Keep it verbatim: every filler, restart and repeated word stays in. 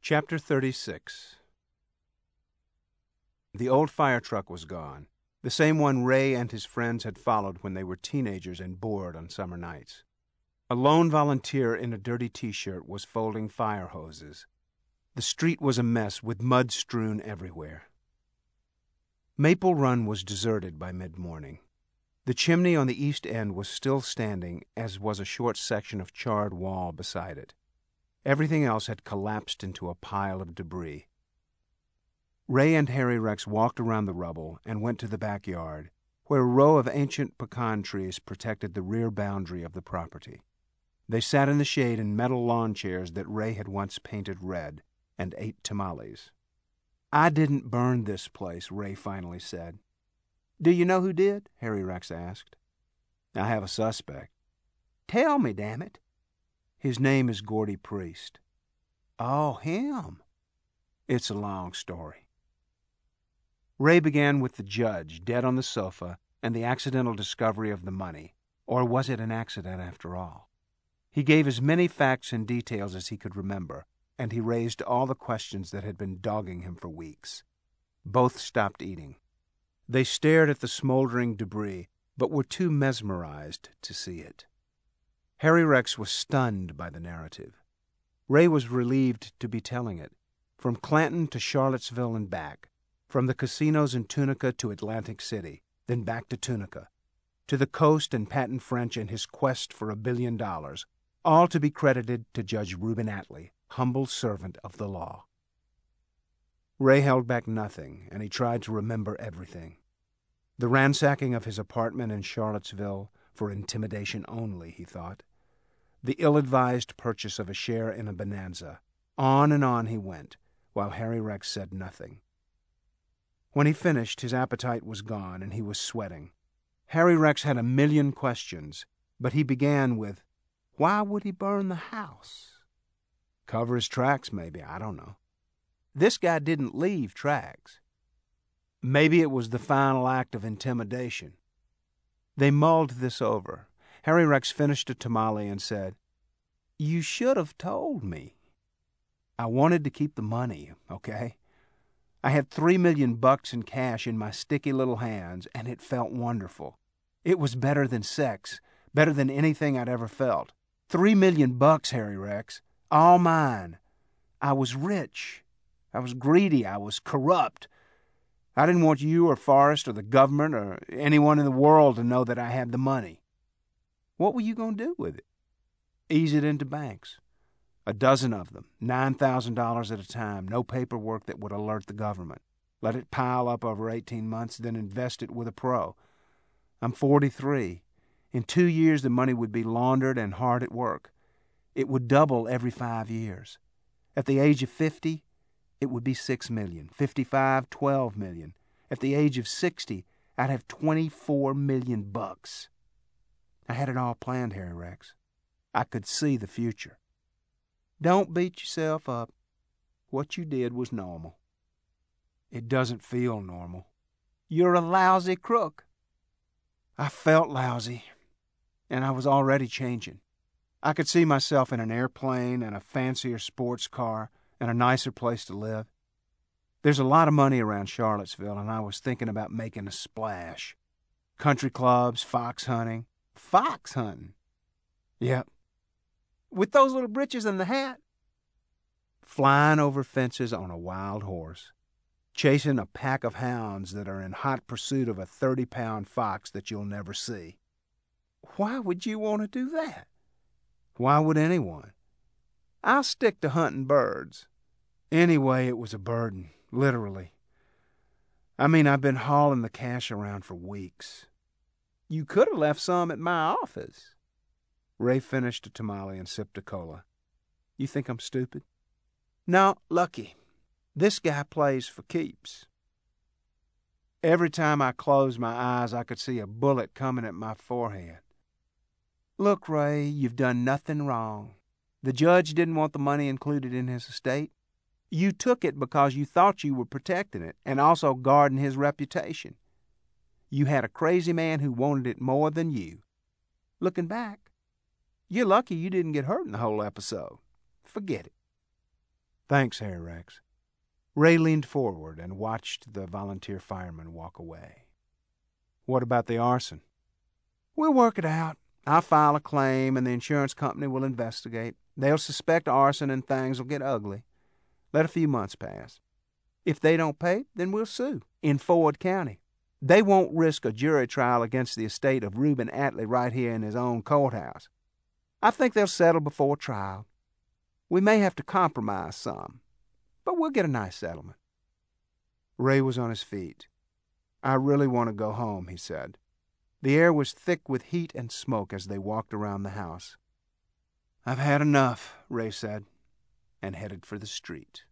Chapter thirty-six. The old fire truck was gone, the same one Ray and his friends had followed when they were teenagers and bored on summer nights. A lone volunteer in a dirty T-shirt was folding fire hoses. The street was a mess with mud strewn everywhere. Maple Run was deserted by mid-morning. The chimney on the east end was still standing, as was a short section of charred wall beside it. Everything else had collapsed into a pile of debris. Ray and Harry Rex walked around the rubble and went to the backyard, where a row of ancient pecan trees protected the rear boundary of the property. They sat in the shade in metal lawn chairs that Ray had once painted red, and ate tamales. "I didn't burn this place," Ray finally said. "Do you know who did?" Harry Rex asked. "I have a suspect." "Tell me, damn it." "His name is Gordy Priest." "Oh, him." "It's a long story." Ray began with the judge, dead on the sofa, and the accidental discovery of the money. Or was it an accident after all? He gave as many facts and details as he could remember, and he raised all the questions that had been dogging him for weeks. Both stopped eating. They stared at the smoldering debris, but were too mesmerized to see it. Harry Rex was stunned by the narrative. Ray was relieved to be telling it. From Clanton to Charlottesville and back. From the casinos in Tunica to Atlantic City, then back to Tunica. To the coast and Patton French and his quest for a billion dollars, all to be credited to Judge Reuben Atlee, humble servant of the law. Ray held back nothing, and he tried to remember everything. The ransacking of his apartment in Charlottesville, for intimidation only, he thought. The ill-advised purchase of a share in a bonanza. On and on he went, while Harry Rex said nothing. When he finished, his appetite was gone, and he was sweating. Harry Rex had a million questions, but he began with, "Why would he burn the house?" "Cover his tracks, maybe. I don't know." "This guy didn't leave tracks." "Maybe it was the final act of intimidation." They mulled this over. Harry Rex finished a tamale and said, "You should have told me." "I wanted to keep the money, okay? I had three million bucks in cash in my sticky little hands, and it felt wonderful. It was better than sex, better than anything I'd ever felt. Three million bucks, Harry Rex, all mine. I was rich. I was greedy. I was corrupt. I didn't want you or Forrest or the government or anyone in the world to know that I had the money." "What were you going to do with it?" "Ease it into banks. A dozen of them, nine thousand dollars at a time, no paperwork that would alert the government. Let it pile up over eighteen months, then invest it with a pro. I'm forty-three. In two years the money would be laundered and hard at work. It would double every five years. At the age of fifty, it would be six million. Fifty-five, twelve million. At the age of sixty, I'd have twenty-four million bucks. I had it all planned, Harry Rex. I could see the future." "Don't beat yourself up. What you did was normal." "It doesn't feel normal." "You're a lousy crook." "I felt lousy, and I was already changing. I could see myself in an airplane and a fancier sports car and a nicer place to live. There's a lot of money around Charlottesville, and I was thinking about making a splash. Country clubs, fox hunting." "Fox hunting?" "Yep." "With those little britches and the hat?" "Flying over fences on a wild horse. Chasing a pack of hounds that are in hot pursuit of a thirty-pound fox that you'll never see." "Why would you want to do that?" "Why would anyone?" "I'll stick to hunting birds." Anyway, it was a burden, literally. I mean, I've been hauling the cash around for weeks. "You could have left some at my office." Ray finished a tamale and sipped a cola. "You think I'm stupid?" "No, lucky. This guy plays for keeps." Every time I closed my eyes, I could see a bullet coming at my forehead. "Look, Ray, you've done nothing wrong. The judge didn't want the money included in his estate. You took it because you thought you were protecting it and also guarding his reputation. You had a crazy man who wanted it more than you. Looking back, you're lucky you didn't get hurt in the whole episode. Forget it." Thanks, Harry Rex. Ray leaned forward and watched the volunteer fireman walk away. What about the arson? We'll work it out. I'll file a claim, and the insurance company will investigate. They'll suspect arson, and things will get ugly. Let a few months pass. If they don't pay, then we'll sue in Ford County. They won't risk a jury trial against the estate of Reuben Atlee right here in his own courthouse. I think they'll settle before trial. We may have to compromise some, but we'll get a nice settlement. Ray was on his feet. I really want to go home, he said. The air was thick with heat and smoke as they walked around the house. I've had enough, Ray said, and headed for the street.